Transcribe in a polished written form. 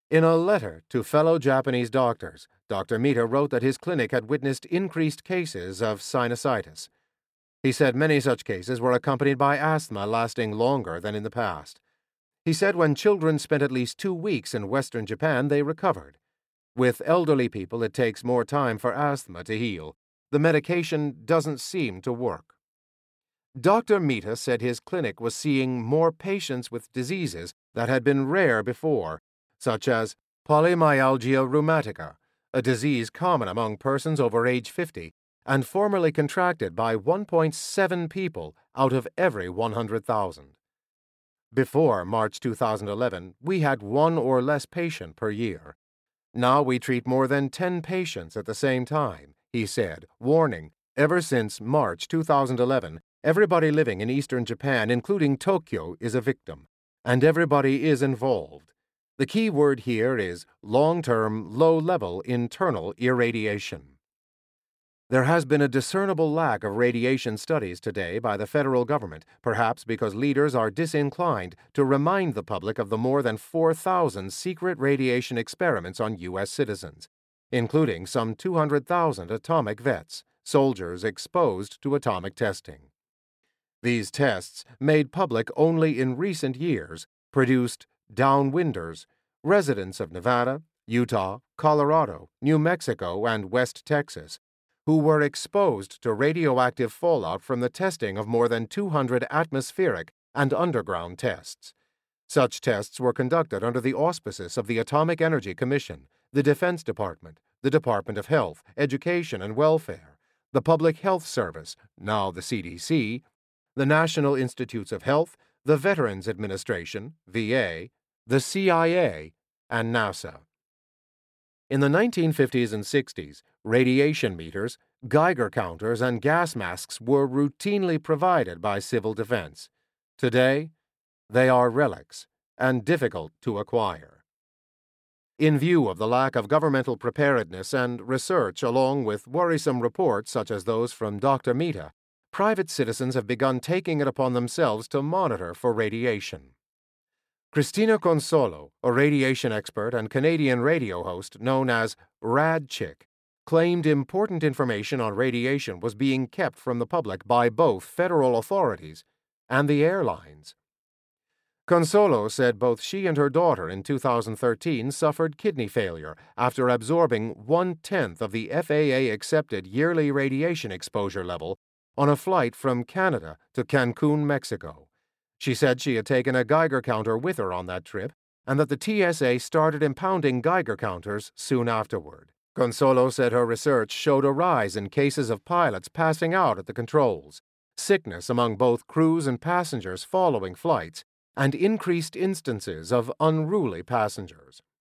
In a letter to fellow Japanese doctors, Dr. Mita wrote that his clinic had witnessed increased cases of sinusitis. He said many such cases were accompanied by asthma lasting longer than in the past. He said when children spent at least 2 weeks in Western Japan, they recovered. With elderly people, it takes more time for asthma to heal. The medication doesn't seem to work. Dr. Mita said his clinic was seeing more patients with diseases that had been rare before, such as polymyalgia rheumatica, a disease common among persons over age 50 and formerly contracted by 1.7 people out of every 100,000. Before March 2011, we had 1 or less patient per year. Now we treat more than 10 patients at the same time, he said, warning, ever since March 2011, everybody living in eastern Japan, including Tokyo, is a victim, and everybody is involved. The key word here is long-term, low-level internal irradiation. There has been a discernible lack of radiation studies today by the federal government, perhaps because leaders are disinclined to remind the public of the more than 4,000 secret radiation experiments on U.S. citizens, including some 200,000 atomic vets, soldiers exposed to atomic testing. These tests, made public only in recent years, produced downwinders, residents of Nevada, Utah, Colorado, New Mexico, and West Texas, who were exposed to radioactive fallout from the testing of more than 200 atmospheric and underground tests. Such tests were conducted under the auspices of the Atomic Energy Commission, the Defense Department, the Department of Health, Education and Welfare, the Public Health Service, now the CDC, the National Institutes of Health, the Veterans Administration, VA, the CIA, and NASA. In the 1950s and 60s, radiation meters, Geiger counters, and gas masks were routinely provided by civil defense. Today, they are relics and difficult to acquire. In view of the lack of governmental preparedness and research, along with worrisome reports such as those from Dr. Mita, private citizens have begun taking it upon themselves to monitor for radiation. Christina Consolo, a radiation expert and Canadian radio host known as Rad Chick, claimed important information on radiation was being kept from the public by both federal authorities and the airlines. Consolo said both she and her daughter in 2013 suffered kidney failure after absorbing 1/10 of the FAA-accepted yearly radiation exposure level on a flight from Canada to Cancun, Mexico. She said she had taken a Geiger counter with her on that trip and that the TSA started impounding Geiger counters soon afterward. Consolo said her research showed a rise in cases of pilots passing out at the controls, sickness among both crews and passengers following flights, and increased instances of unruly passengers.